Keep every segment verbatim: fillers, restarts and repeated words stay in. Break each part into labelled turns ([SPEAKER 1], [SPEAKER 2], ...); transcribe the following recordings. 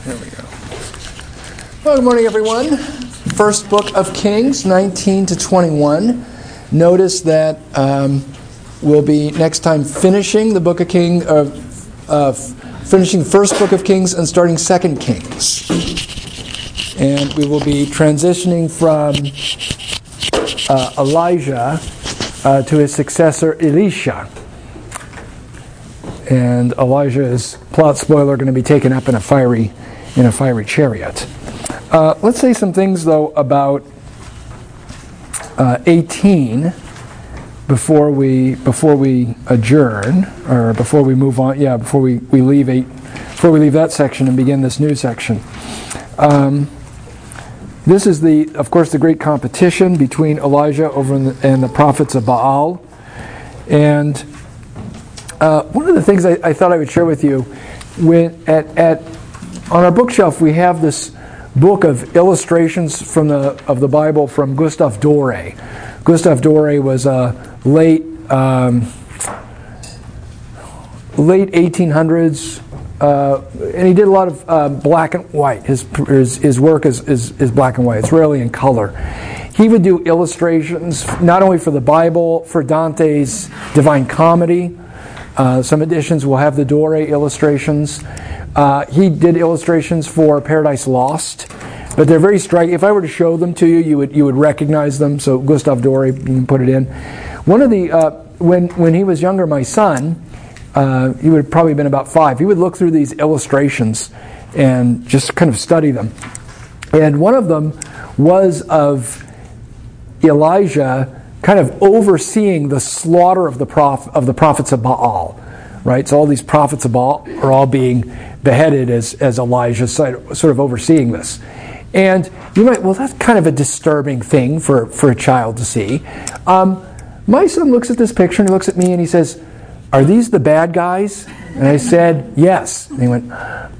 [SPEAKER 1] There we go. Well, good morning, everyone. First book of Kings, nineteen to twenty-one. Notice that um, we'll be next time finishing the book of Kings, uh, uh, finishing the first book of Kings and starting Second Kings. And we will be transitioning from uh, Elijah uh, to his successor, Elisha. And Elijah is, plot spoiler, going to be taken up in a fiery, in a fiery chariot. Uh, let's say some things though about uh, eighteen before we before we adjourn, or before we move on. Yeah, before we, we leave eight, before we leave that section and begin this new section. Um, this is the, of course, the great competition between Elijah over in the, and the prophets of Baal, and. Uh, one of the things I, I thought I would share with you, when at, at on our bookshelf we have this book of illustrations from the of the Bible from Gustave Doré. Gustave Doré was a late um, late eighteen hundreds, uh, and he did a lot of uh, black and white. His his, his work is, is is black and white. It's rarely in color. He would do illustrations not only for the Bible, for Dante's Divine Comedy. Uh, some editions will have the Doré illustrations. Uh, he did illustrations for Paradise Lost, but they're very striking. If I were to show them to you, you would you would recognize them. So Gustave Doré, you can put it in. One of the uh, when when he was younger, my son, uh, he would have probably been about five. He would look through these illustrations and just kind of study them. And one of them was of Elijah kind of overseeing the slaughter of the prof- of the prophets of Baal, right? So all these prophets of Baal are all being beheaded as as Elijah sort of overseeing this. And you might, well, that's kind of a disturbing thing for, for a child to see. Um, my son looks at this picture and he looks at me and he says, "Are these the bad guys?" And I said, "Yes." And he went,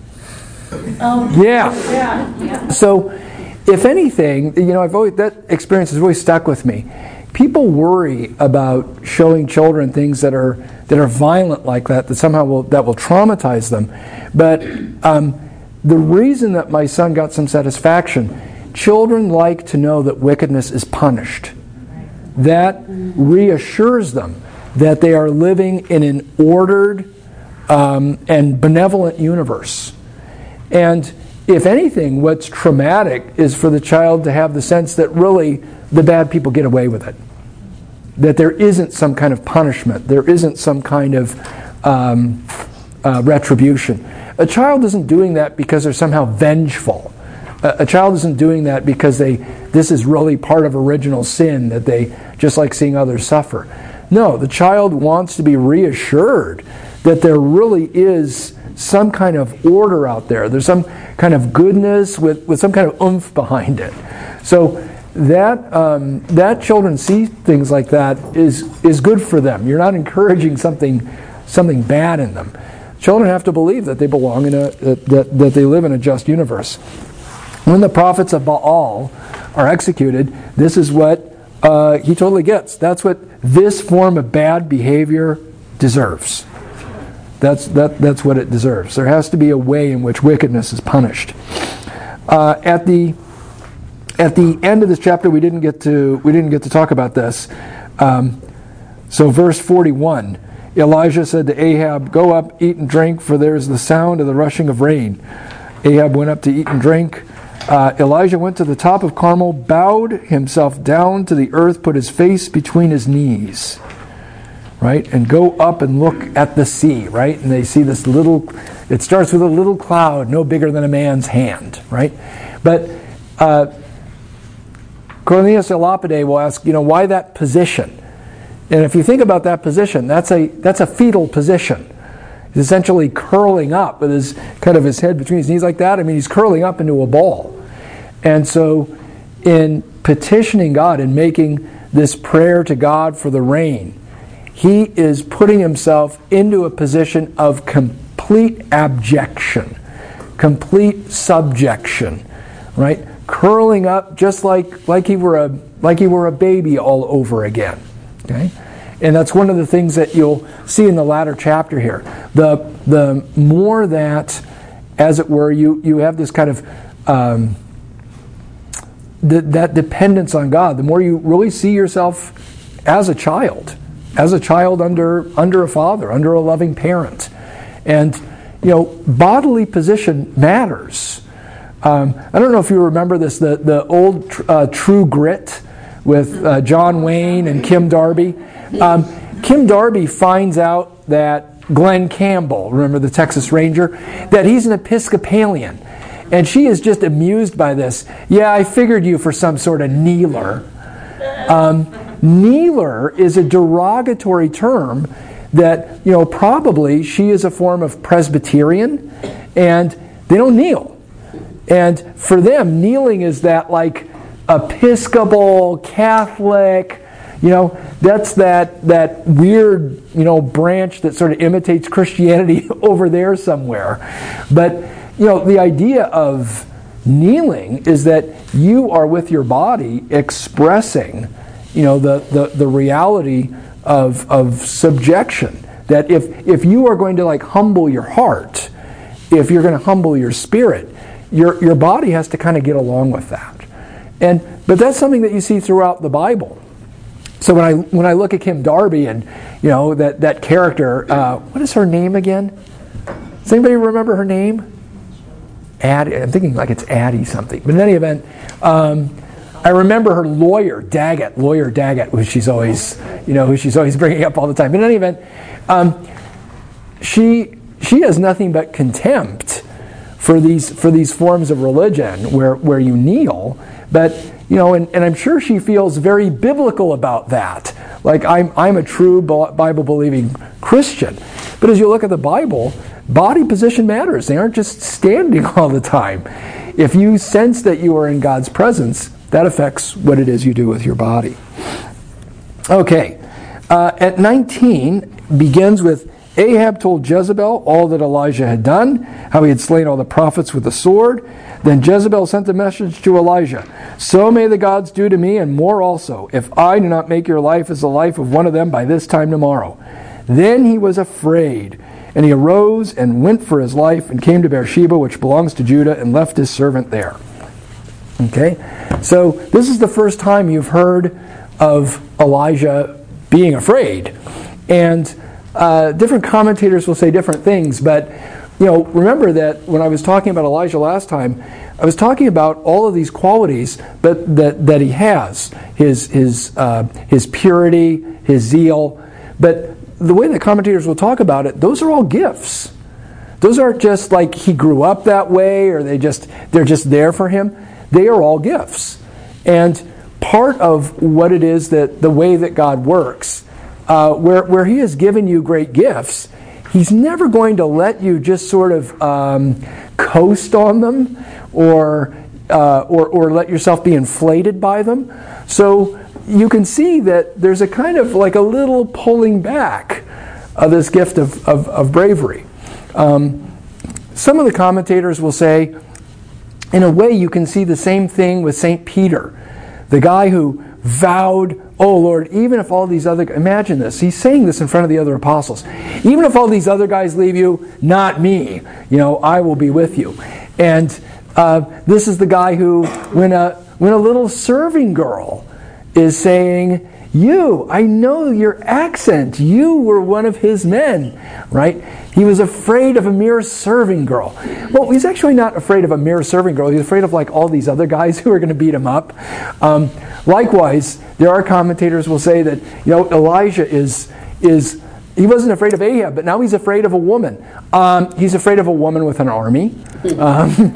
[SPEAKER 1] "Oh, yeah." yeah, yeah. So, if anything, you know, I've always that experience has always stuck with me. People worry about showing children things that are that are violent like that, that somehow will that will traumatize them. But um, the reason that my son got some satisfaction, children like to know that wickedness is punished. That reassures them that they are living in an ordered um, and benevolent universe. And if anything, what's traumatic is for the child to have the sense that really the bad people get away with it. That there isn't some kind of punishment. There isn't some kind of um, uh, retribution. A child isn't doing that because they're somehow vengeful. A, a child isn't doing that because they this is really part of original sin, that they just like seeing others suffer. No, the child wants to be reassured that there really is some kind of order out there. There's some kind of goodness with, with some kind of oomph behind it. So that um, that children see things like that is is good for them. You're not encouraging something something bad in them. Children have to believe that they belong in a that that they live in a just universe. When the prophets of Baal are executed, this is what uh, he totally gets. That's what this form of bad behavior deserves. That's that that's what it deserves. There has to be a way in which wickedness is punished. Uh, at the At the end of this chapter, we didn't get to we didn't get to talk about this. Um, so, verse forty-one, Elijah said to Ahab, "Go up, eat and drink, for there is the sound of the rushing of rain." Ahab went up to eat and drink. Uh, Elijah went to the top of Carmel, bowed himself down to the earth, put his face between his knees, right, and go up and look at the sea, right, and they see this little. It starts with a little cloud, no bigger than a man's hand, right, but. Uh, Cornelius a Lapide will ask, you know, why that position? And if you think about that position, that's a that's a fetal position. He's essentially curling up with his kind of his head between his knees like that. I mean, he's curling up into a ball. And so, in petitioning God and making this prayer to God for the rain, he is putting himself into a position of complete abjection, complete subjection, right? Curling up just like like he were a like he were a baby all over again. Okay? And that's one of the things that you'll see in the latter chapter here. The the more that as it were, you, you have this kind of um, th- that dependence on God. The more you really see yourself as a child, as a child under under a father, under a loving parent. And, you know, bodily position matters. Um, I don't know if you remember this, the, the old uh, True Grit with uh, John Wayne and Kim Darby. Um, Kim Darby finds out that Glenn Campbell, remember the Texas Ranger, that he's an Episcopalian. And she is just amused by this. Yeah, I figured you for some sort of kneeler. Um, kneeler is a derogatory term that, you know, probably she is a form of Presbyterian, and they don't kneel. And for them, kneeling is that like Episcopal, Catholic, you know, that's that that weird, you know, branch that sort of imitates Christianity over there somewhere. But, you know, the idea of kneeling is that you are with your body expressing, you know, the, the, the reality of of subjection. That if if you are going to like humble your heart, if you're going to humble your spirit, your your body has to kind of get along with that. And but that's something that you see throughout the Bible. So when I when I look at Kim Darby and, you know, that that character, uh, what is her name again? Does anybody remember her name? Addie. I'm thinking like it's Addie something. But in any event, um, I remember her lawyer Daggett, lawyer Daggett, who she's always, you know, who she's always bringing up all the time. But in any event, um, she she has nothing but contempt for these for these forms of religion where where you kneel, but. You know, and, and I'm sure she feels very biblical about that. Like, I'm I'm a true Bible-believing Christian. But as you look at the Bible, body position matters. They aren't just standing all the time. If you sense that you are in God's presence, that affects what it is you do with your body. Okay. Uh, at nineteen, begins with Ahab told Jezebel all that Elijah had done, how he had slain all the prophets with the sword. Then Jezebel sent a message to Elijah. So may the gods do to me, and more also, if I do not make your life as the life of one of them by this time tomorrow. Then he was afraid, and he arose and went for his life, and came to Beersheba, which belongs to Judah, and left his servant there. Okay? So this is the first time you've heard of Elijah being afraid. And uh, different commentators will say different things, but you know, remember that when I was talking about Elijah last time, I was talking about all of these qualities that that, that he has. His his uh, his purity, his zeal. But the way that commentators will talk about it, those are all gifts. Those aren't just like he grew up that way or they just they're just there for him. They are all gifts. And part of what it is that the way that God works, uh, where where he has given you great gifts, He's never going to let you just sort of um, coast on them or, uh, or or let yourself be inflated by them. So you can see that there's a kind of like a little pulling back of this gift of, of, of bravery. Um, some of the commentators will say, in a way you can see the same thing with Saint Peter, the guy who vowed, oh Lord, even if all these other, imagine this, he's saying this in front of the other apostles, even if all these other guys leave you, not me, you know, I will be with you. And uh, this is the guy who, when a, when a little serving girl is saying, you, I know your accent, you were one of his men, right? He was afraid of a mere serving girl. Well, he's actually not afraid of a mere serving girl. He's afraid of like all these other guys who are going to beat him up. Um, likewise, there are commentators who will say that, you know, Elijah is is he wasn't afraid of Ahab, but now he's afraid of a woman. Um, he's afraid of a woman with an army. Um,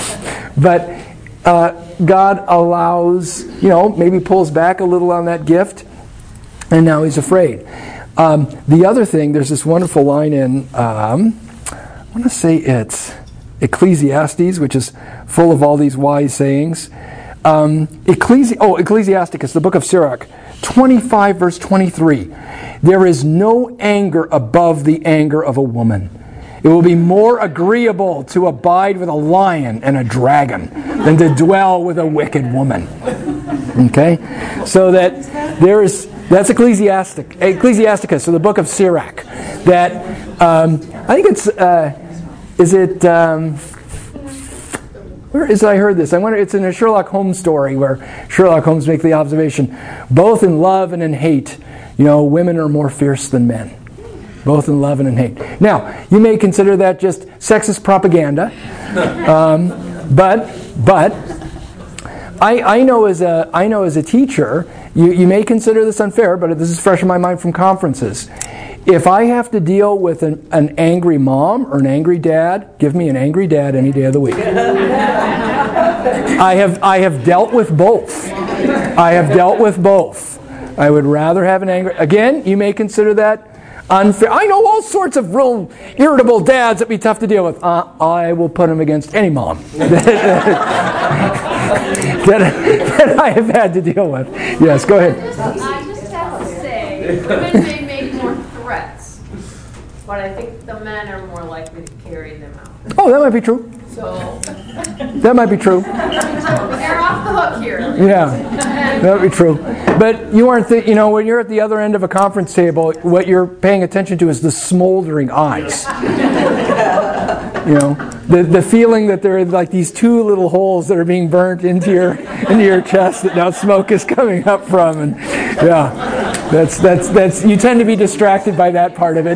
[SPEAKER 1] but uh, God allows, you know, maybe pulls back a little on that gift, and now he's afraid. Um, the other thing, there's this wonderful line in, um, I want to say it's Ecclesiastes, which is full of all these wise sayings. Um, Ecclesi- oh, Ecclesiasticus, the book of Sirach, twenty-five verse twenty-three. There is no anger above the anger of a woman. It will be more agreeable to abide with a lion and a dragon than to dwell with a wicked woman. Okay? So that there is, that's Ecclesiastic, Ecclesiasticus, so the book of Sirach. That, um, I think it's, uh, is it, um, where is it I heard this? I wonder, it's in a Sherlock Holmes story where Sherlock Holmes makes the observation, both in love and in hate, you know, women are more fierce than men. Both in love and in hate. Now, you may consider that just sexist propaganda, um, but but I, I know as a I know as a teacher, you, you may consider this unfair, but this is fresh in my mind from conferences. If I have to deal with an, an angry mom or an angry dad, give me an angry dad any day of the week. I have I have dealt with both. I have dealt with both. I would rather have an angry. Again, you may consider that unfair. I know all sorts of real irritable dads that'd be tough to deal with. Uh, I will put them against any mom that, that I have had to deal with. Yes, go ahead.
[SPEAKER 2] I just, I just have to say, women may make more threats, but I think the men are more likely to carry them out.
[SPEAKER 1] Oh, that might be true.
[SPEAKER 2] So
[SPEAKER 1] that might be true.
[SPEAKER 2] You're off the hook here.
[SPEAKER 1] Yeah, that would be true. But you aren't, th- you know, when you're at the other end of a conference table, what you're paying attention to is the smoldering eyes. You know, the the feeling that there are like these two little holes that are being burnt into your into your chest that now smoke is coming up from, and yeah, that's that's that's you tend to be distracted by that part of it.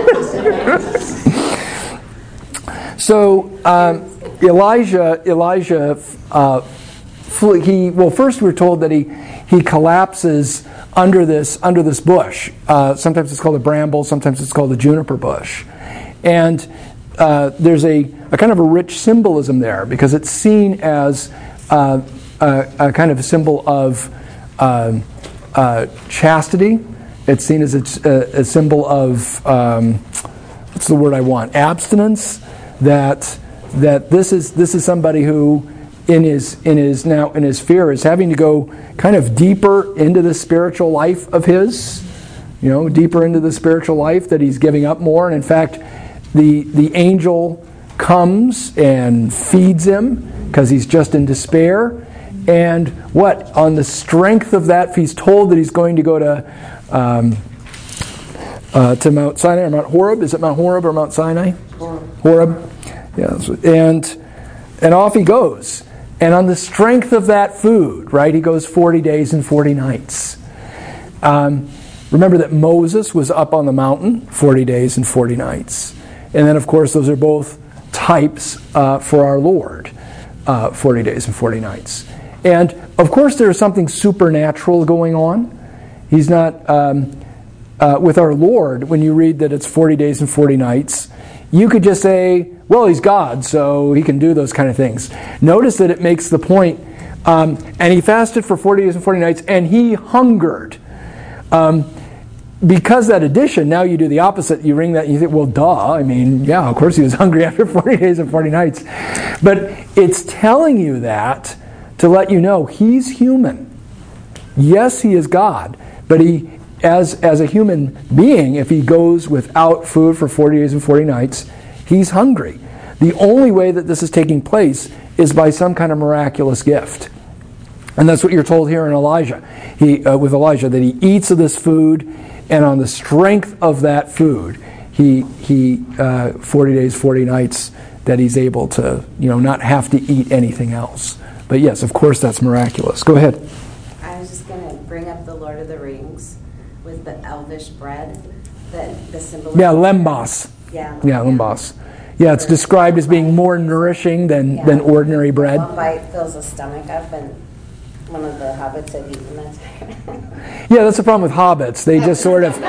[SPEAKER 1] So um, Elijah, Elijah, uh, flew, he well. First, we're told that he he collapses under this under this bush. Uh, sometimes it's called a bramble. Sometimes it's called a juniper bush, and uh, there's a, a kind of a rich symbolism there because it's seen as uh, a, a kind of a symbol of uh, uh, chastity. It's seen as a, a symbol of um, what's the word I want? Abstinence. That that this is this is somebody who in his in his now in his fear is having to go kind of deeper into the spiritual life of his, you know, deeper into the spiritual life that he's giving up more. And in fact, the the angel comes and feeds him because he's just in despair. And what on the strength of that, he's told that he's going to go to um, uh, to Mount Sinai or Mount Horeb. Is it Mount Horeb or Mount Sinai? Horeb. Horeb. Yes, and and off he goes. And on the strength of that food, right, he goes forty days and forty nights. Um, remember that Moses was up on the mountain forty days and forty nights. And then, of course, those are both types uh, for our Lord, uh, forty days and forty nights. And, of course, there's something supernatural going on. He's not, um, uh, with our Lord, when you read that it's forty days and forty nights, you could just say, well, he's God, so he can do those kind of things. Notice that it makes the point, um, and he fasted for forty days and forty nights, and he hungered. Um, because that addition, now you do the opposite. You ring that, and you think, well, duh. I mean, yeah, of course he was hungry after forty days and forty nights. But it's telling you that to let you know he's human. Yes, he is God, but he, as, as a human being, if he goes without food for forty days and forty nights, he's hungry. The only way that this is taking place is by some kind of miraculous gift. And that's what you're told here in Elijah. He, uh, with Elijah, that he eats of this food, and on the strength of that food, he, he uh, forty days, forty nights, that he's able to, you know, not have to eat anything else. But yes, of course, that's miraculous. Go ahead.
[SPEAKER 3] I was just going to bring up the Lord of the Rings with the elvish bread, the, the symbol.
[SPEAKER 1] Yeah, lembas.
[SPEAKER 3] Yeah.
[SPEAKER 1] Yeah, lembas. Yeah, it's described as being more nourishing than, yeah. than ordinary bread.
[SPEAKER 3] One bite fills the stomach up, and one of the hobbits had eaten that.
[SPEAKER 1] Yeah, that's the problem with hobbits. They just sort of,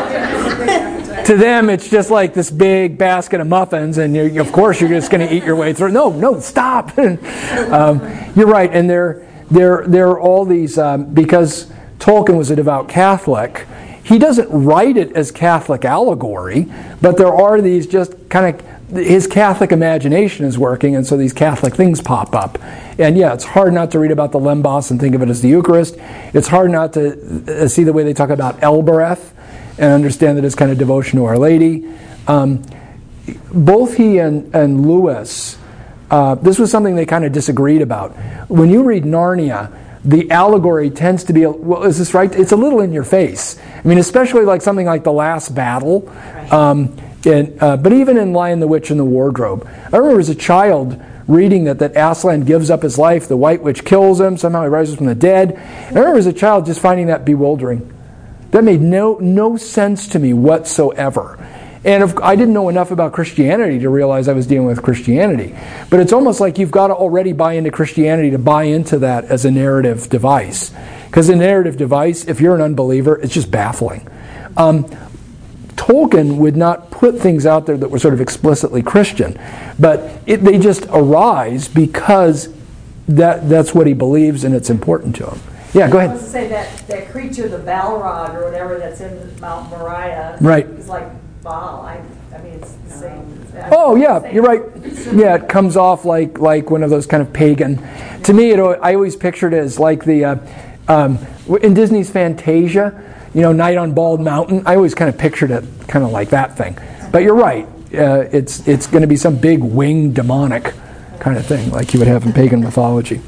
[SPEAKER 1] to them, it's just like this big basket of muffins, and you're, of course you're just going to eat your way through. No, no, stop. um, you're right, and there, there, there are all these, um, because Tolkien was a devout Catholic, he doesn't write it as Catholic allegory, but there are these just kind of, his Catholic imagination is working, and so these Catholic things pop up. And yeah, it's hard not to read about the lembas and think of it as the Eucharist. It's hard not to uh, see the way they talk about Elbereth and understand that it's kind of devotion to Our Lady. Um, both he and, and Lewis, uh, this was something they kind of disagreed about. When you read Narnia, the allegory tends to be, well, is this right? It's a little in your face. I mean, especially like something like The Last Battle. Um, and, uh, but even in Lion, the Witch, and the Wardrobe, I remember as a child reading that, that Aslan gives up his life, the White Witch kills him, somehow he rises from the dead. And I remember as a child just finding that bewildering. That made no, no sense to me whatsoever. And if, I didn't know enough about Christianity to realize I was dealing with Christianity. But it's almost like you've got to already buy into Christianity to buy into that as a narrative device. Because a narrative device, if you're an unbeliever, it's just baffling. Um, Tolkien would not put things out there that were sort of explicitly Christian, but it, they just arise because that that's what he believes and it's important to him. Yeah, go ahead.
[SPEAKER 4] I was to say that, that creature, the Balrog or whatever that's in Mount Moriah,
[SPEAKER 1] right,
[SPEAKER 4] is like Baal. I, I mean, it's the same.
[SPEAKER 1] Oh yeah, you're right. Yeah, it comes off like like one of those kind of pagan. To me, it, I always pictured it as like the uh, um, in Disney's Fantasia. You know, Night on Bald Mountain. I always kind of pictured it kind of like that thing. But you're right. Uh, it's it's going to be some big winged demonic kind of thing like you would have in pagan mythology.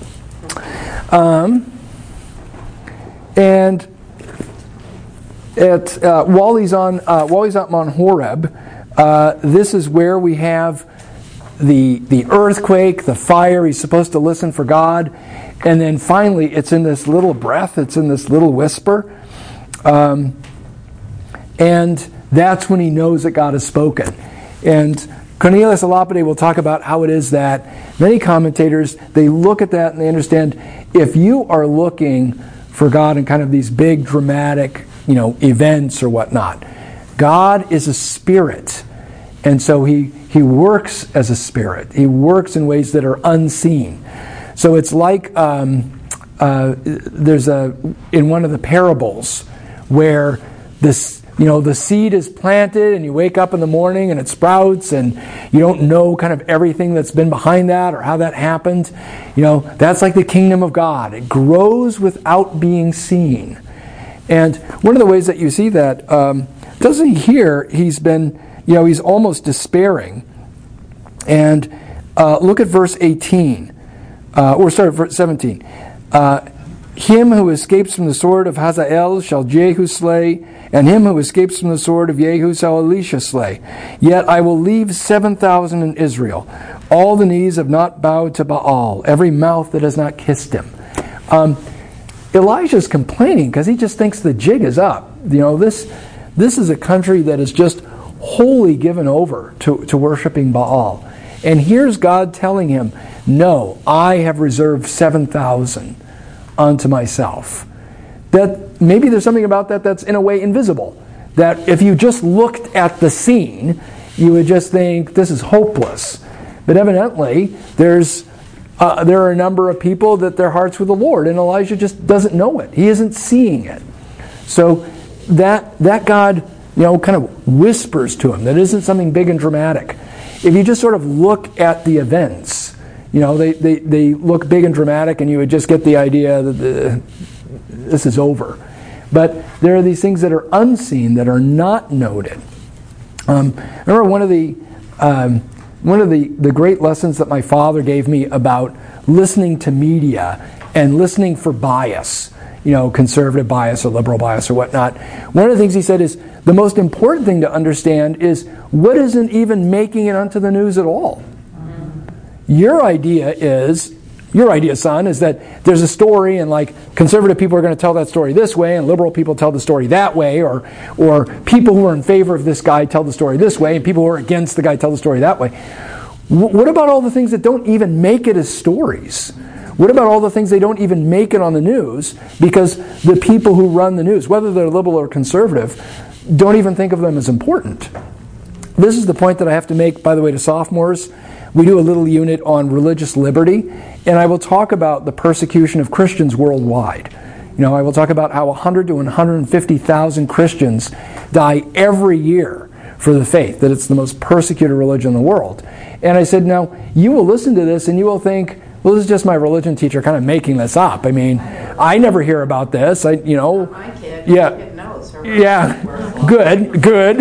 [SPEAKER 1] Um, and at uh, while he's on uh, while he's at Mount Horeb, uh, this is where we have the the earthquake, the fire. He's supposed to listen for God, and then finally, it's in this little breath. It's in this little whisper. Um, and that's when he knows that God has spoken. And Cornelius a Lapide will talk about how it is that many commentators, they look at that and they understand if you are looking for God in kind of these big dramatic, you know, events or whatnot, God is a spirit. And so he, he works as a spirit. He works in ways that are unseen. So it's like um, uh, there's a, in one of the parables, where this, you know, the seed is planted and you wake up in the morning and it sprouts and you don't know kind of everything that's been behind that or how that happened. You know, that's like the kingdom of God. It grows without being seen. And one of the ways that you see that, um, doesn't he here, he's been, you know, he's almost despairing. And uh, look at verse eighteen, uh, or start at verse seventeen. Uh, Him who escapes from the sword of Hazael shall Jehu slay, and him who escapes from the sword of Jehu shall Elisha slay. Yet I will leave seven thousand in Israel. All the knees have not bowed to Baal, every mouth that has not kissed him. Um, Elijah's complaining because he just thinks the jig is up. You know, this this is a country that is just wholly given over to, to worshiping Baal. And here's God telling him, no, I have reserved seven thousand unto myself. That maybe there's something about that that's in a way invisible. That if you just looked at the scene, you would just think this is hopeless. But evidently, there's uh, there are a number of people that their hearts with the Lord, and Elijah just doesn't know it. He isn't seeing it. So that that God, you know, kind of whispers to him. That isn't something big and dramatic. If you just sort of look at the events, you know, they, they, they look big and dramatic, and you would just get the idea that the, this is over. But there are these things that are unseen, that are not noted. Um, I remember one of the um, one of the, the great lessons that my father gave me about listening to media and listening for bias, you know, conservative bias or liberal bias or whatnot. One of the things he said is the most important thing to understand is what isn't even making it onto the news at all. Your idea is, your idea, son, is that there's a story and like conservative people are going to tell that story this way and liberal people tell the story that way, or or people who are in favor of this guy tell the story this way and people who are against the guy tell the story that way. W- what about all the things that don't even make it as stories? What about all the things they don't even make it on the news because the people who run the news, whether they're liberal or conservative, don't even think of them as important? This is the point that I have to make, by the way, to sophomores. We do a little unit on religious liberty, and I will talk about the persecution of Christians worldwide. You know, I will talk about how one hundred to one hundred fifty thousand Christians die every year for the faith, that it's the most persecuted religion in the world. And I said, now, you will listen to this and you will think, well, this is just my religion teacher kind of making this up. I mean, I never hear about this. I, you know,
[SPEAKER 5] my kid,
[SPEAKER 1] yeah,
[SPEAKER 5] my kid knows her
[SPEAKER 1] yeah, good, good,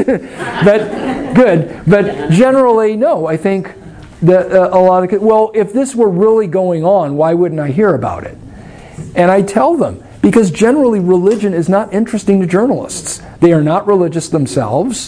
[SPEAKER 1] but good, but generally, no. I think that uh, a lot of well, if this were really going on, why wouldn't I hear about it? And I tell them because generally, religion is not interesting to journalists. They are not religious themselves.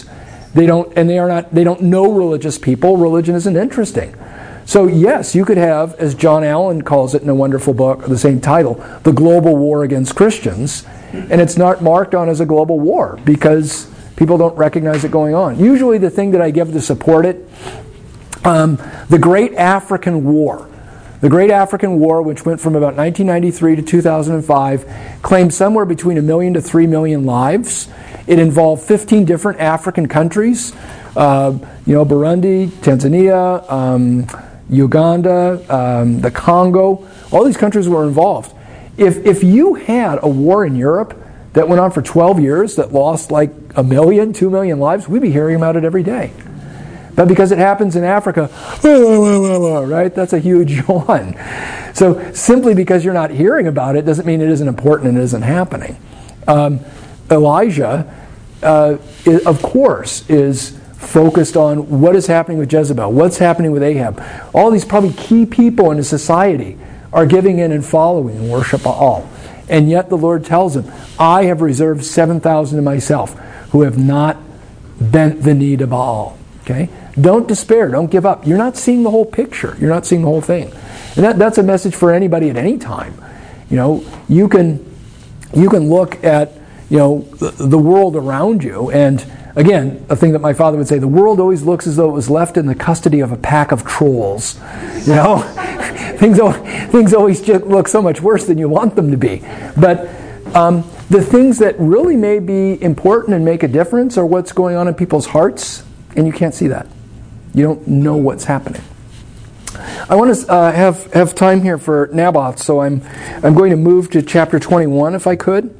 [SPEAKER 1] They don't, and they are not. They don't know religious people. Religion isn't interesting. So yes, you could have, as John Allen calls it in a wonderful book, the same title, the global war against Christians, and it's not marked on as a global war because people don't recognize it going on. Usually, the thing that I give to support it, um, the Great African War. The Great African War, which went from about nineteen ninety-three to two thousand five, claimed somewhere between a million to three million lives. It involved fifteen different African countries, uh, you know, Burundi, Tanzania, um, Uganda, um, the Congo. All these countries were involved. If if you had a war in Europe that went on for twelve years that lost like a million, two million lives, we'd be hearing about it every day. But because it happens in Africa, right, that's a huge one. So simply because you're not hearing about it doesn't mean it isn't important and it isn't happening. Um, Elijah, uh, is, of course, is focused on what is happening with Jezebel, what's happening with Ahab. All these probably key people in a society are giving in and following and worship Baal. And yet the Lord tells him, I have reserved seven thousand to myself who have not bent the knee to Baal. Okay? Don't despair. Don't give up. You're not seeing the whole picture. You're not seeing the whole thing. And that, that's a message for anybody at any time. You know, you can you can look at, you know, the, the world around you, and again, a thing that my father would say, the world always looks as though it was left in the custody of a pack of trolls. You know? things, always, things always just look so much worse than you want them to be. But um, the things that really may be important and make a difference are what's going on in people's hearts, and you can't see that. You don't know what's happening. I want to uh, have have time here for Naboth, so I'm I'm going to move to chapter twenty-one, if I could.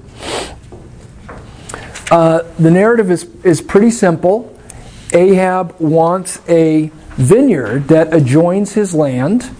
[SPEAKER 1] Uh, the narrative is is pretty simple. Ahab wants a vineyard that adjoins his land.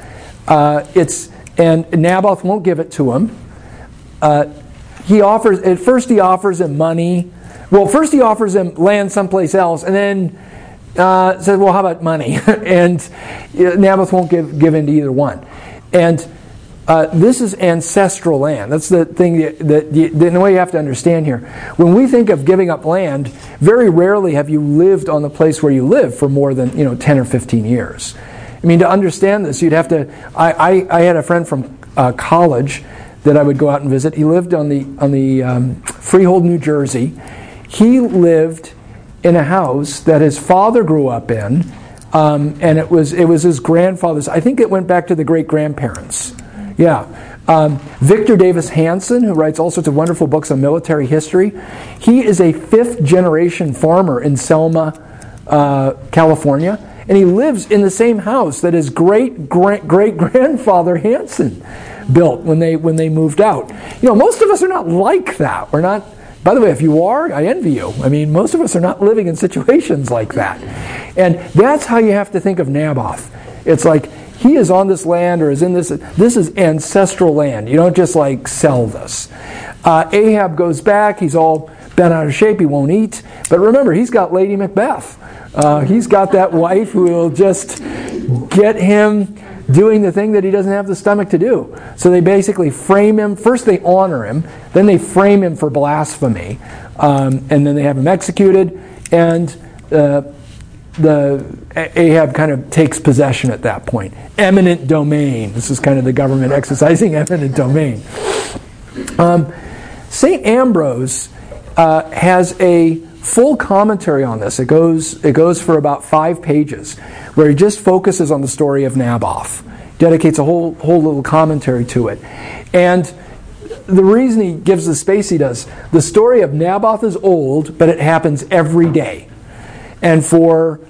[SPEAKER 1] Uh, it's and Naboth won't give it to him. Uh, he offers at first he offers him money. Well, first he offers him land someplace else, and then uh, says, "Well, how about money?" and Naboth won't give give in to either one. And uh, this is ancestral land. That's the thing that, that you, the way you have to understand here. When we think of giving up land, very rarely have you lived on the place where you live for more than you know ten or fifteen years. I mean, to understand this, you'd have to. I I, I had a friend from uh, college that I would go out and visit. He lived on the on the um, Freehold, New Jersey. He lived in a house that his father grew up in, um, and it was it was his grandfather's. I think it went back to the great grandparents. Yeah, um, Victor Davis Hanson, who writes all sorts of wonderful books on military history, he is a fifth generation farmer in Selma, uh, California, and he lives in the same house that his great great great grandfather Hanson built when they when they moved out. You know, most of us are not like that. We're not. By the way, if you are, I envy you. I mean, most of us are not living in situations like that. And that's how you have to think of Naboth. It's like he is on this land or is in this. This is ancestral land. You don't just like sell this. Uh, Ahab goes back. He's all bent out of shape. He won't eat. But remember, he's got Lady Macbeth. Uh, he's got that wife who will just get him doing the thing that he doesn't have the stomach to do. So they basically frame him. First they honor him, then they frame him for blasphemy, um, and then they have him executed, and uh, the Ahab kind of takes possession at that point. Eminent domain. This is kind of the government exercising eminent domain. Um, Saint Ambrose uh, has a full commentary on this. It goes it goes for about five pages, where he just focuses on the story of Naboth, dedicates a whole whole little commentary to it. And the reason he gives the space he does, the story of Naboth is old, but it happens every day. And for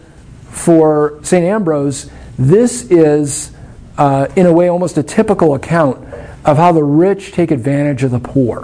[SPEAKER 1] for Saint Ambrose, this is uh, in a way almost a typical account of how the rich take advantage of the poor.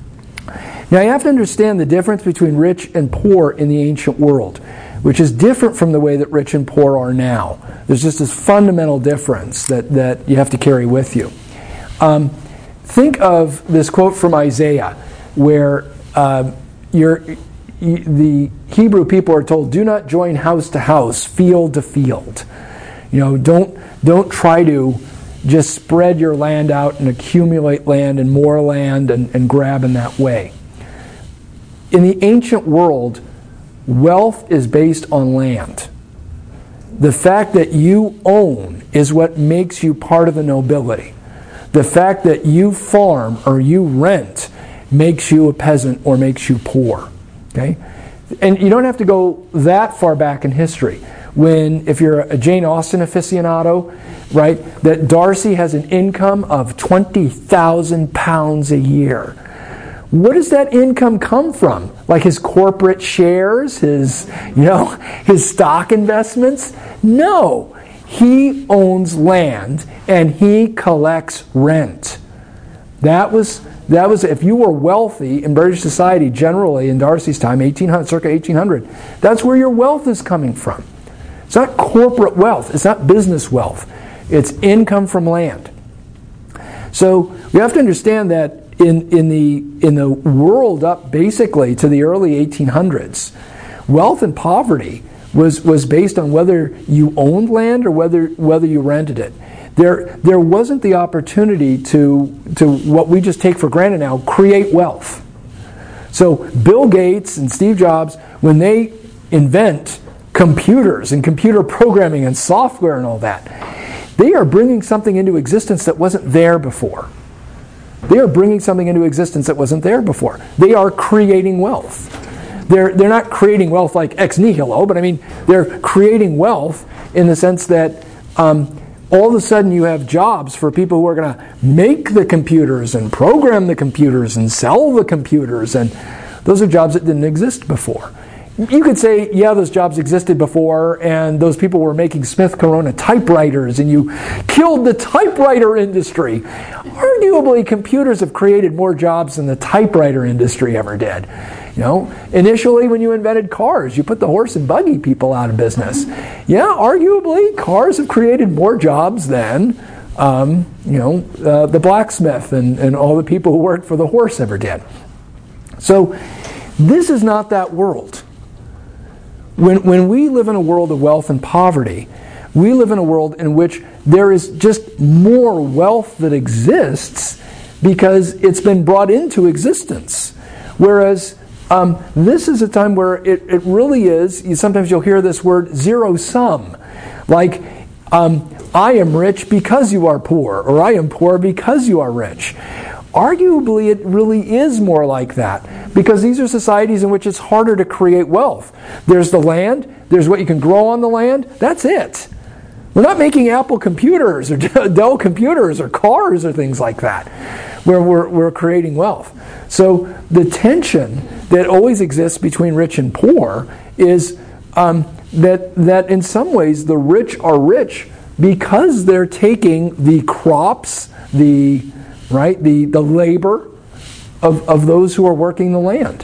[SPEAKER 1] Now you have to understand the difference between rich and poor in the ancient world, which is different from the way that rich and poor are now. There's just this fundamental difference that, that you have to carry with you. Um, think of this quote from Isaiah, where uh, you're, you, the Hebrew people are told, "Do not join house to house, field to field." You know, don't don't try to just spread your land out and accumulate land and more land and, and grab in that way. In the ancient world, wealth is based on land. The fact that you own is what makes you part of the nobility. The fact that you farm or you rent makes you a peasant or makes you poor. Okay? And you don't have to go that far back in history. When, if you're a Jane Austen aficionado, right, that Darcy has an income of twenty thousand pounds a year. What does that income come from? Like his corporate shares, his, you know, his stock investments? No. He owns land and he collects rent. That was that was if you were wealthy in British society generally in Darcy's time, eighteen hundred, circa eighteen hundred, that's where your wealth is coming from. It's not corporate wealth. It's not business wealth. It's income from land. So we have to understand that in, in the in the world up basically to the early eighteen hundreds, wealth and poverty was, was based on whether you owned land or whether whether you rented it. There there wasn't the opportunity to to what we just take for granted now, create wealth. So Bill Gates and Steve Jobs, when they invent computers and computer programming and software and all that, they are bringing something into existence that wasn't there before. They are bringing something into existence that wasn't there before. They are creating wealth. They're, they're not creating wealth like ex nihilo, but I mean, they're creating wealth in the sense that um, all of a sudden you have jobs for people who are going to make the computers and program the computers and sell the computers, and those are jobs that didn't exist before. You could say, yeah, those jobs existed before, and those people were making Smith Corona typewriters, and you killed the typewriter industry. Arguably, computers have created more jobs than the typewriter industry ever did. You know, initially when you invented cars, you put the horse and buggy people out of business. Yeah, arguably, cars have created more jobs than, um, you know, uh, the blacksmith and, and all the people who worked for the horse ever did. So, this is not that world. When, when we live in a world of wealth and poverty, we live in a world in which there is just more wealth that exists because it's been brought into existence. Whereas um, this is a time where it, it really is, you, sometimes you'll hear this word zero sum. Like, um, I am rich because you are poor, or I am poor because you are rich. Arguably, it really is more like that, because these are societies in which it's harder to create wealth. There's the land, there's what you can grow on the land, that's it. We're not making Apple computers or Dell computers or cars or things like that, where we're, we're creating wealth. So the tension that always exists between rich and poor is um, that, that in some ways the rich are rich because they're taking the crops, the right? The, the labor of, of those who are working the land.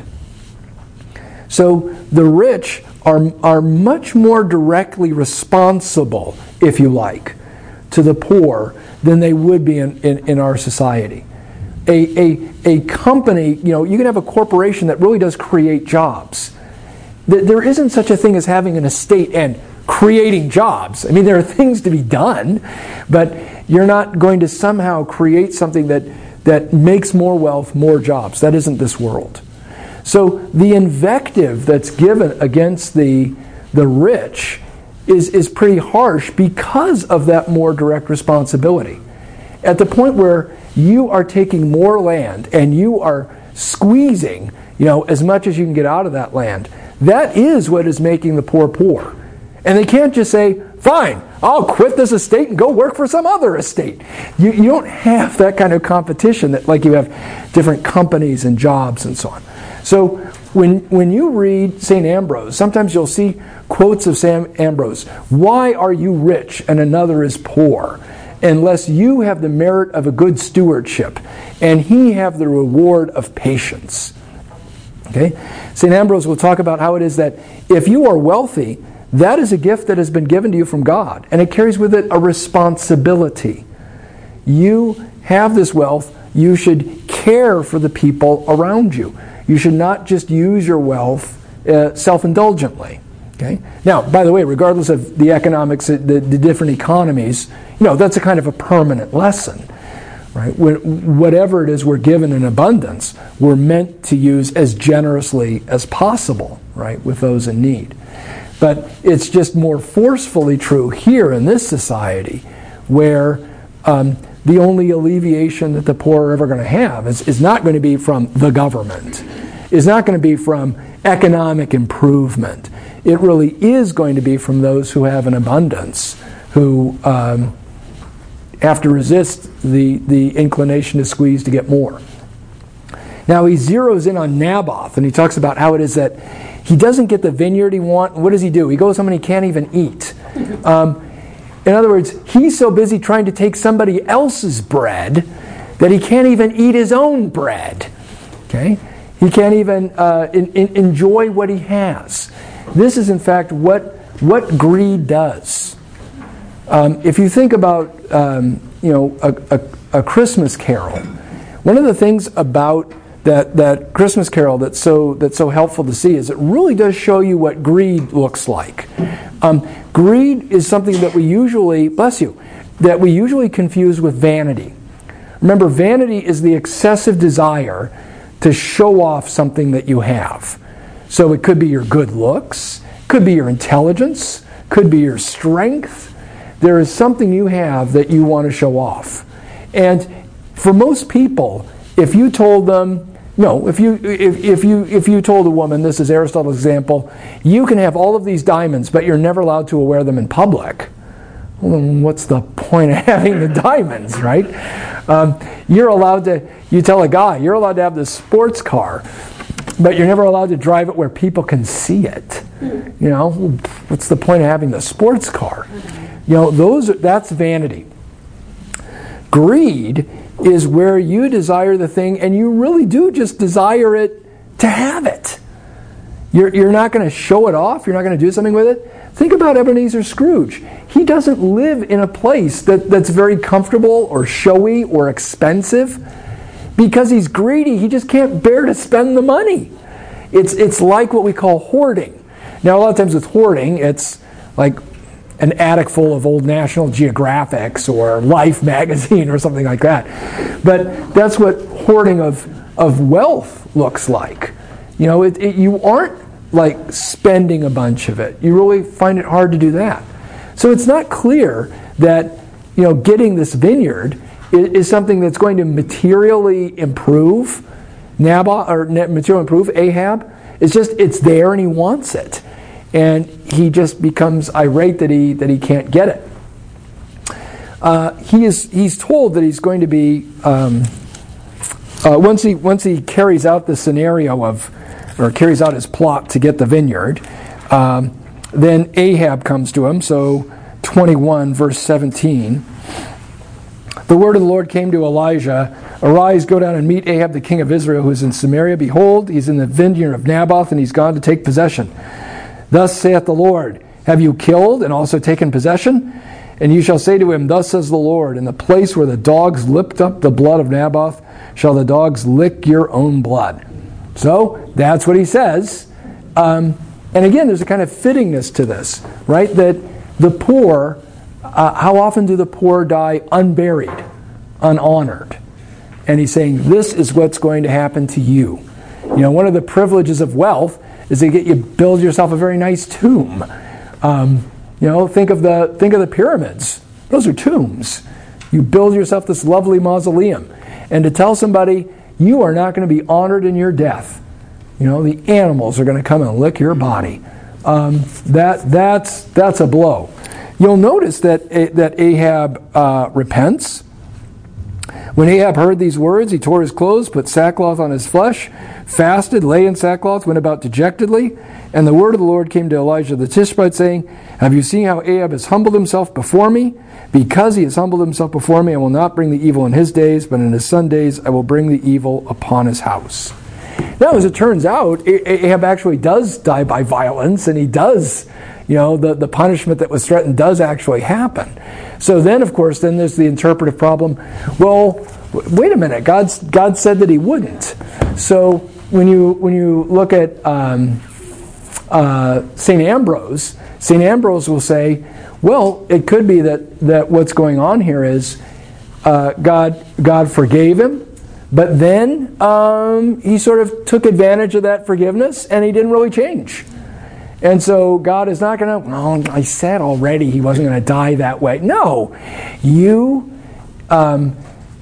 [SPEAKER 1] So the rich are, are much more directly responsible, if you like, to the poor than they would be in, in, in our society. A, a, a company, you know, you can have a corporation that really does create jobs. There isn't such a thing as having an estate and creating jobs. I mean, there are things to be done, but you're not going to somehow create something that, that makes more wealth, more jobs. That isn't this world. So the invective that's given against the, the rich is, is pretty harsh because of that more direct responsibility. At the point where you are taking more land and you are squeezing, you know, as much as you can get out of that land, that is what is making the poor poor. And they can't just say, fine, I'll quit this estate and go work for some other estate. You, you don't have that kind of competition that like you have different companies and jobs and so on. So when, when you read Saint Ambrose, sometimes you'll see quotes of Saint Ambrose. Why are you rich and another is poor? Unless you have the merit of a good stewardship and he have the reward of patience. Okay? Saint Ambrose will talk about how it is that if you are wealthy, that is a gift that has been given to you from God, and it carries with it a responsibility. You have this wealth, you should care for the people around you. You should not just use your wealth uh, self-indulgently. Okay? Now, by the way, regardless of the economics, the, the different economies, you know, that's a kind of a permanent lesson. right? When, whatever it is we're given in abundance, we're meant to use as generously as possible, right, with those in need. But it's just more forcefully true here in this society, where um, the only alleviation that the poor are ever going to have is, is not going to be from the government. It's not going to be from economic improvement. It really is going to be from those who have an abundance, who um, have to resist the, the inclination to squeeze to get more. Now he zeroes in on Naboth, and he talks about how it is that he doesn't get the vineyard he wants. What does he do? He goes home and he can't even eat. Um, in other words, he's so busy trying to take somebody else's bread that he can't even eat his own bread. Okay? He can't even uh, in, in, enjoy what he has. This is, in fact, what, what greed does. Um, if you think about um, you know, a, a, a Christmas carol, one of the things about that, that Christmas carol that's so, that's so helpful to see is it really does show you what greed looks like. Um, greed is something that we usually, bless you, that we usually confuse with vanity. Remember, vanity is the excessive desire to show off something that you have. So it could be your good looks, could be your intelligence, could be your strength. There is something you have that you want to show off. And for most people, if you told them, no, if you if, if you if you told a woman, this is Aristotle's example, you can have all of these diamonds, but you're never allowed to wear them in public. Well, what's the point of having the diamonds, right? Um, you're allowed to, you tell a guy, you're allowed to have this sports car, but you're never allowed to drive it where people can see it. You know, what's the point of having the sports car? You know, those that's vanity. Greed is where you desire the thing and you really do just desire it to have it. You're, you're not going to show it off. You're not going to do something with it. Think about Ebenezer Scrooge. He doesn't live in a place that, that's very comfortable or showy or expensive because he's greedy. He just can't bear to spend the money. It's, it's like what we call hoarding. Now, a lot of times with hoarding, it's like an attic full of old National Geographics or Life magazine or something like that. But that's what hoarding of, of wealth looks like. You know, it, it, you aren't like spending a bunch of it. You really find it hard to do that. So it's not clear that, you know, getting this vineyard is, is something that's going to materially improve Naboth, or materially improve Ahab. It's just, it's there and he wants it. And he just becomes irate that he that he can't get it. Uh, he is he's told that he's going to be um, uh, once he once he carries out the scenario of or carries out his plot to get the vineyard. Um, then Ahab comes to him. So twenty-one verse seventeen. The word of the Lord came to Elijah. Arise, go down and meet Ahab the king of Israel who is in Samaria. Behold, he's in the vineyard of Naboth and he's gone to take possession. Thus saith the Lord, have you killed and also taken possession? And you shall say to him, thus says the Lord, in the place where the dogs licked up the blood of Naboth, shall the dogs lick your own blood. So, that's what he says. Um, and again, there's a kind of fittingness to this, right? That the poor, uh, how often do the poor die unburied, unhonored? And he's saying, this is what's going to happen to you. You know, one of the privileges of wealth is to get you build yourself a very nice tomb. Um, you know, think of the think of the pyramids. Those are tombs. You build yourself this lovely mausoleum, and to tell somebody you are not going to be honored in your death. You know, the animals are going to come and lick your body. Um, that that's that's a blow. You'll notice that that Ahab uh, repents. When Ahab heard these words, he tore his clothes, put sackcloth on his flesh, fasted, lay in sackcloth, went about dejectedly. And the word of the Lord came to Elijah the Tishbite, saying, have you seen how Ahab has humbled himself before me? Because he has humbled himself before me, I will not bring the evil in his days, but in his son's days I will bring the evil upon his house. Now, as it turns out, Ahab actually does die by violence, and he does, you know, the, the punishment that was threatened does actually happen. So then, of course, then there's the interpretive problem. Well, wait a minute, God's, God said that he wouldn't. So when you when you look at um, uh, Saint Ambrose, Saint Ambrose will say, well, it could be that, that what's going on here is uh, God God forgave him, but then um, he sort of took advantage of that forgiveness, and he didn't really change. And so God is not going to, well, I said already he wasn't going to die that way. No, you um,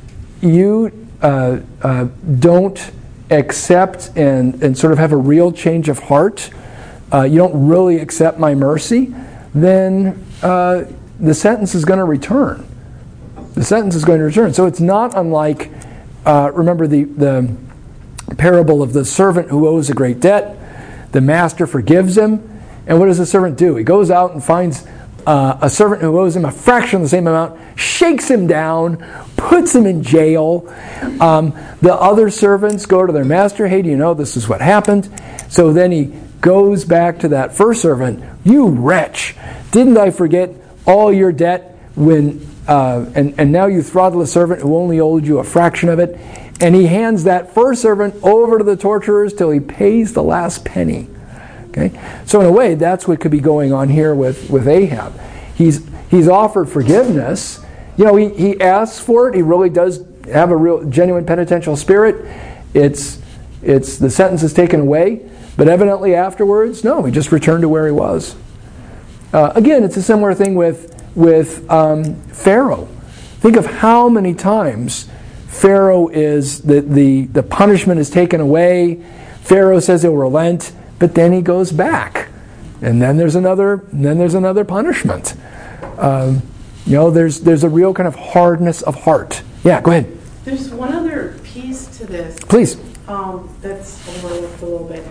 [SPEAKER 1] you uh, uh, don't accept and, and sort of have a real change of heart. Uh, you don't really accept my mercy, then uh, the sentence is going to return. The sentence is going to return. So it's not unlike, uh, remember the, the parable of the servant who owes a great debt. The master forgives him. And what does the servant do? He goes out and finds uh, a servant who owes him a fraction of the same amount, shakes him down, puts him in jail. Um, the other servants go to their master, hey, do you know this is what happened? So then he goes back to that first servant, you wretch, didn't I forget all your debt when uh, and, and now you throttle a servant who only owed you a fraction of it? And he hands that first servant over to the torturers till he pays the last penny. Okay, so in a way, that's what could be going on here with, with Ahab. He's he's offered forgiveness. You know, he, he asks for it. He really does have a real genuine penitential spirit. It's it's the sentence is taken away, but evidently afterwards, no, he just returned to where he was. Uh, again, it's a similar thing with with um, Pharaoh. Think of how many times Pharaoh is the the the punishment is taken away. Pharaoh says he'll relent. But then he goes back, and then there's another. Then there's another punishment. Um, you know, there's there's a real kind of hardness of heart. Yeah, go ahead.
[SPEAKER 5] There's one other piece to this.
[SPEAKER 1] Please.
[SPEAKER 5] Um, that's overlooked a little bit.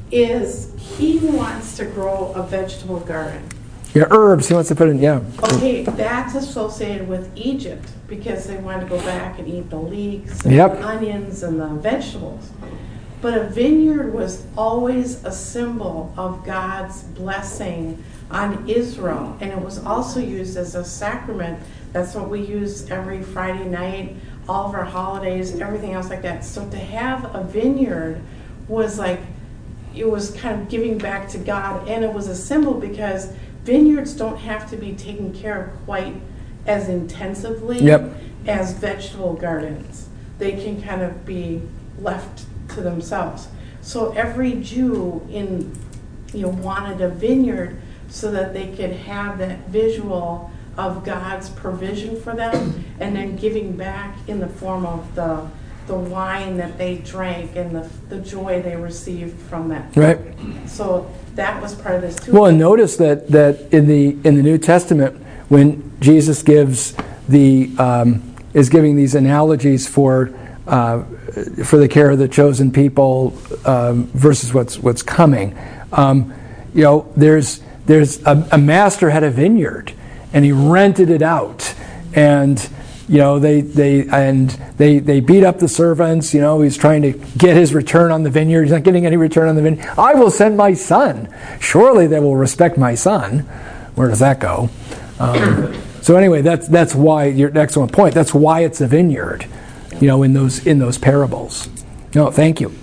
[SPEAKER 5] Is he wants to grow a vegetable garden?
[SPEAKER 1] Yeah, herbs. He wants to put in. Yeah.
[SPEAKER 5] Okay, that's associated with Egypt because they wanted to go back and eat the leeks and
[SPEAKER 1] Yep.
[SPEAKER 5] the onions and the vegetables. But a vineyard was always a symbol of God's blessing on Israel. And it was also used as a sacrament. That's what we use every Friday night, all of our holidays, everything else like that. So to have a vineyard was like, it was kind of giving back to God. And it was a symbol because vineyards don't have to be taken care of quite as intensively
[SPEAKER 1] Yep.
[SPEAKER 5] as vegetable gardens. They can kind of be left to themselves. So every Jew in you know wanted a vineyard so that they could have that visual of God's provision for them and then giving back in the form of the the wine that they drank and the the joy they received from that.
[SPEAKER 1] Right.
[SPEAKER 5] So that was part of this too.
[SPEAKER 1] Well, and notice that that in the in the New Testament, when Jesus gives the um, is giving these analogies for uh, for the care of the chosen people um, versus what's what's coming, um, you know, there's there's a, a master had a vineyard and he rented it out, and you know they they and they they beat up the servants. You know, he's trying to get his return on the vineyard. He's not getting any return on the vineyard. I will send my son. Surely they will respect my son. Where does that go? Um, so anyway, that's that's why your excellent point. That's why it's a vineyard. You know, in those in those parables. No, thank you.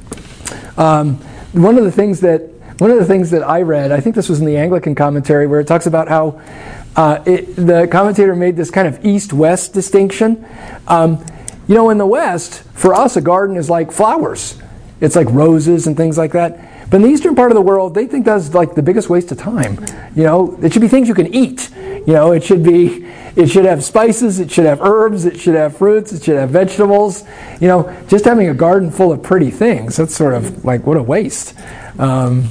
[SPEAKER 1] Um, one of the things that one of the things that I read, I think this was in the Anglican commentary, where it talks about how uh, it, the commentator made this kind of east-west distinction. Um, you know, in the West, for us, a garden is like flowers. It's like roses and things like that. But in the eastern part of the world, they think that's like the biggest waste of time. You know, it should be things you can eat. You know, it should be, it should have spices, it should have herbs, it should have fruits, it should have vegetables. You know, just having a garden full of pretty things, that's sort of like, what a waste. Um,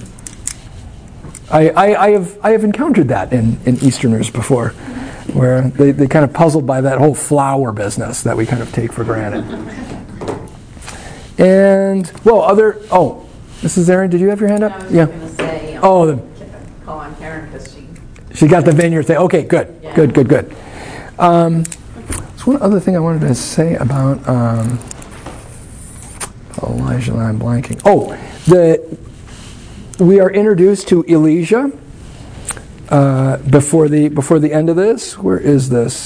[SPEAKER 1] I, I, I have I have encountered that in, in Easterners before, where they, they kind of puzzled by that whole flower business that we kind of take for granted. And, well, other, oh, Missus Aaron, did you have your hand up?
[SPEAKER 3] I was
[SPEAKER 1] Yeah.
[SPEAKER 3] going to say, um,
[SPEAKER 1] Oh, the,
[SPEAKER 3] call on Karen because she.
[SPEAKER 1] she got the vineyard thing. Okay, good,
[SPEAKER 3] Yeah.
[SPEAKER 1] good, good, good. Um, there's one other thing I wanted to say about um, Elijah, I'm blanking. Oh, the we are introduced to Elijah uh, before the before the end of this. Where is this?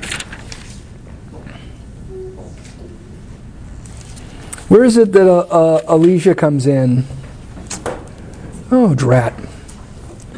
[SPEAKER 1] Where is it that uh, uh, Elijah comes in? Oh, drat.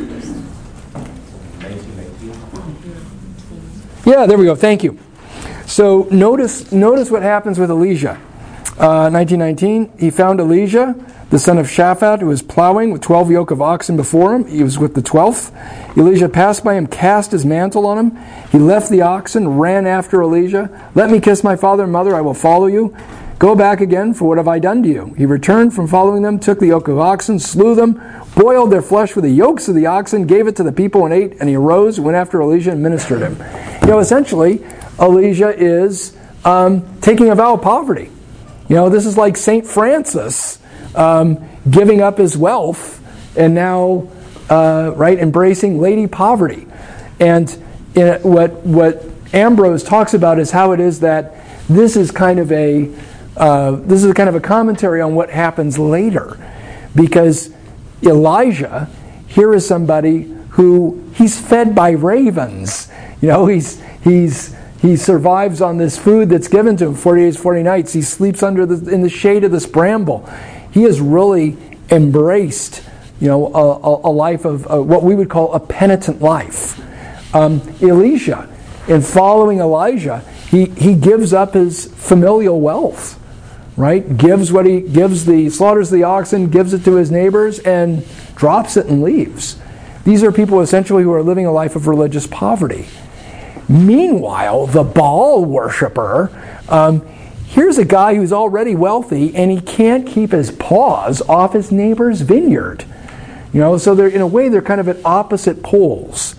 [SPEAKER 1] Yeah, there we go. Thank you. So notice notice what happens with Elijah. Uh, nineteen nineteen, he found Elijah, the son of Shaphat, who was plowing with twelve yoke of oxen before him. He was with the twelfth. Elijah passed by him, cast his mantle on him. He left the oxen, ran after Elijah. Let me kiss my father and mother, I will follow you. Go back again, for what have I done to you? He returned from following them, took the yoke of oxen, slew them, boiled their flesh with the yokes of the oxen, gave it to the people and ate, and he arose, went after Elijah and ministered him. You know, essentially, Elijah is um, taking a vow of poverty. You know, this is like Saint Francis um, giving up his wealth and now, uh, right, embracing lady poverty. And in what what Ambrose talks about is how it is that this is kind of a uh, this is kind of a commentary on what happens later, because Elijah here is somebody who he's fed by ravens. You know, he's he's He survives on this food that's given to him, forty days, forty nights. He sleeps under the, in the shade of this bramble. He has really embraced, you know, a, a life of uh, what we would call a penitent life. Um, Elisha, in following Elijah, he, he gives up his familial wealth, right? Gives what he gives the slaughters the oxen, gives it to his neighbors, and drops it and leaves. These are people essentially who are living a life of religious poverty. Meanwhile, the Baal worshiper, um, here's a guy who's already wealthy and he can't keep his paws off his neighbor's vineyard. You know, so they're in a way they're kind of at opposite poles.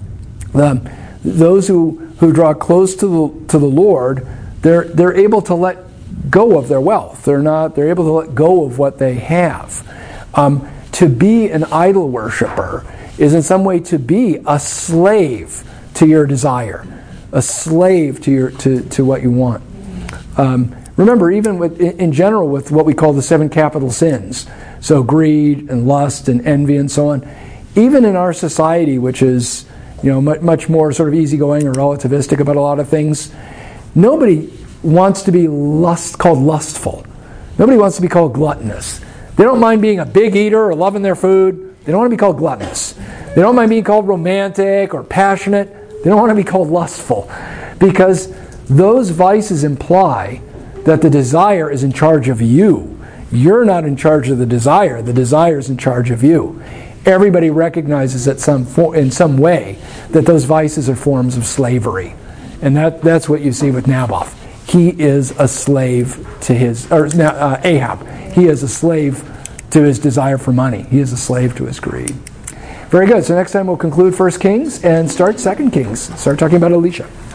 [SPEAKER 1] Um, those who, who draw close to the to the Lord, they're they're able to let go of their wealth. They're not. They're able to let go of what they have. Um, to be an idol worshiper is in some way to be a slave to your desire, a slave to your to, to what you want. Um, remember, even with in general with what we call the seven capital sins, so greed and lust and envy and so on, even in our society, which is you know much, much more sort of easygoing or relativistic about a lot of things, nobody wants to be lust called lustful. Nobody wants to be called gluttonous. They don't mind being a big eater or loving their food. They don't want to be called gluttonous. They don't mind being called romantic or passionate. They don't want to be called lustful, because those vices imply that the desire is in charge of you. You're not in charge of the desire. The desire is in charge of you. Everybody recognizes at some fo- in some way that those vices are forms of slavery. And that, that's what you see with Naboth. He is a slave to his, or uh, Ahab. He is a slave to his desire for money. He is a slave to his greed. Very good. So next time we'll conclude First Kings and start Second Kings. Start talking about Elisha.